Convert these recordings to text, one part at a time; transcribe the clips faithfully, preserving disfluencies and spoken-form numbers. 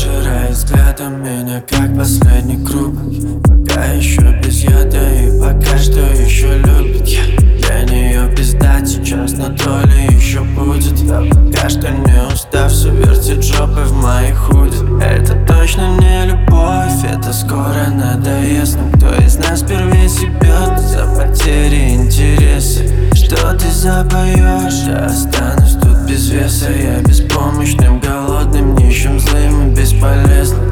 пожирает взглядом меня, как последний круг. Пока еще без яда и пока что еще любит. Для нее пизда сейчас, но то ли еще будет. Я пока что не устав, все вертит жопой в моей худи. Это точно не любовь, это скоро надоест. Но кто из нас первее себет за потери интереса? Что ты запоешь? Я останусь тут без веса. Я беспомощным, голодным, нищим, злым и бесполезным.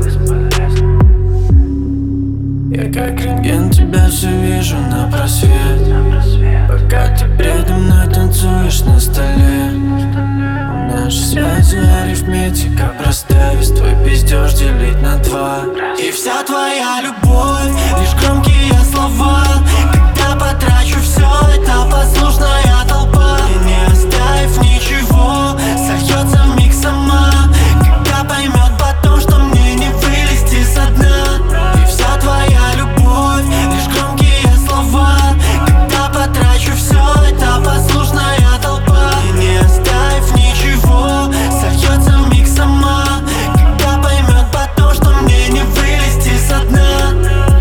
Я как рентген тебя все вижу на просвет. Пока ты предо мной танцуешь на столе. Наши связи арифметика простая. Весь твой пиздеж делить на два. И вся твоя любовь лишь громкие слова. Когда потрачу все, это послушная толпа. И не оставив ничего, сольется вмиг сама. Когда поймет потом, что мне не вылезти со дна. И вся твоя любовь лишь громкие слова. Когда потрачу все, это послушная толпа. И не оставив ничего, сольется вмиг сама. Когда поймет потом, что мне не вылезти со дна.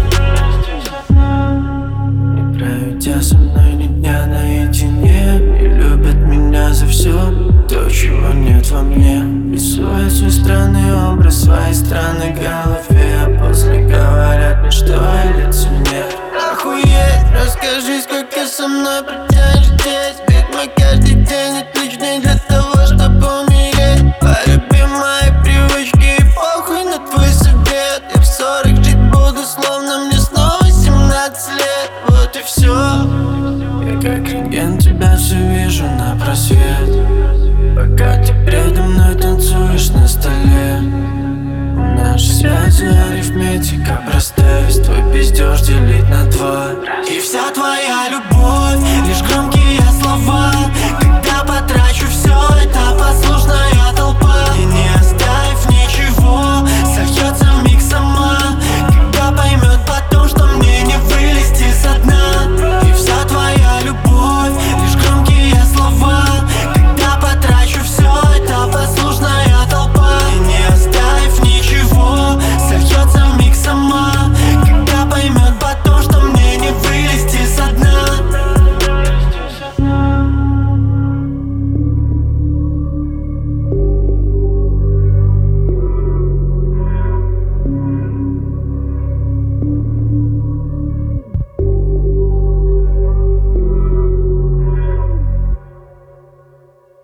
Не проведя со мной ни дня наедине, не любят меня за все то, чего нет во мне. Рисуя свой странный образ, своей странной голове. А после говорят мне, что я лицемер. Охуеть, расскажи, сколько со мной протянешь здесь. Ведь мой каждый день отличный для того, чтобы умереть. Полюби мои привычки и похуй на твой совет. Я в сорок жить буду, словно мне снова семнадцать лет. Вот и все. Я как рентген тебя все вижу на просвет. Пока ты предо мной танцуешь на столе. Наши связи арифметика простая. Весь твой пиздеж делить на два. И вся твоя любовь лишь громкие слова. Когда потрачу все, это послушная